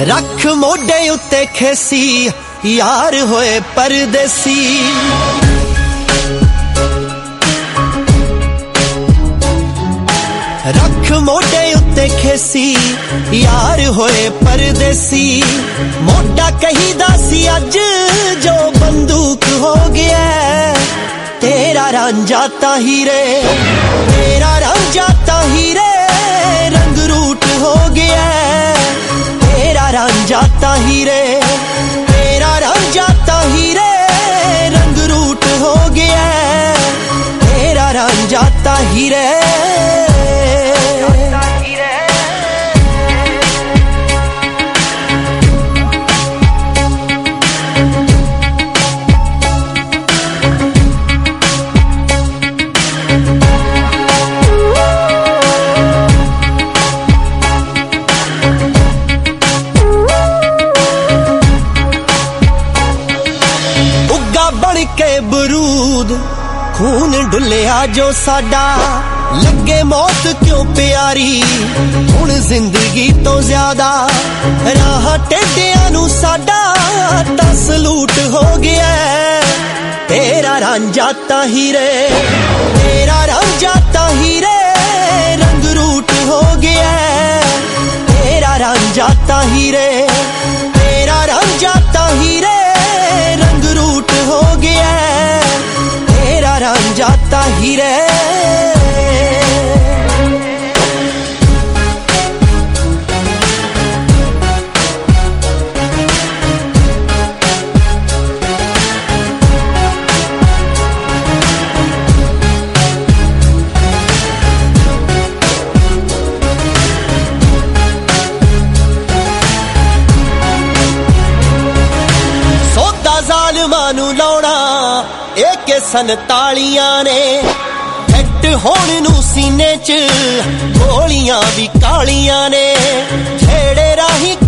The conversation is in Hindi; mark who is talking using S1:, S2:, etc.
S1: रख मोढे उत्ते खेसी यार होए परदेसी। रख मोढे उत्ते खेसी यार होए परदेसी। मोढा कहीदा सी अज जो बंदूक हो गया। तेरा रांझा ताहीरे, तेरा रांझा ताहीरे रंग रूट हो गया। तेरा रांझा ताहीरे, तेरा रांझा ताहीरे रंग रूट हो गया। तेरा रांझा ताहीरे। के बरूद खून डुलिया जो साडा। लगे मौत क्यों प्यारी हुण जिंदगी तो ज्यादा। राह टेढ़िया नू साडा तां सलूट हो गया। तेरा रांझा ताहीरे, तेरा रांझा ताहीरे रंग रूट हो गया। तेरा रांझा ताहीरे, तेरा रांझा ताहीरे रंग रूट हो गया। तेरा रांझा ताहीरे। जालिमां नू लाउणा एके 47 ने। फिट होण नू सीने च गोलियां भी कालियां ने। छेड़े राही